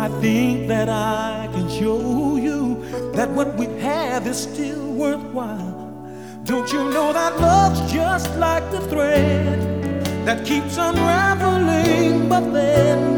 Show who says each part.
Speaker 1: I think that I can show you that what we have is still worthwhile. Don't you know that love's just like the thread that keeps unraveling, but then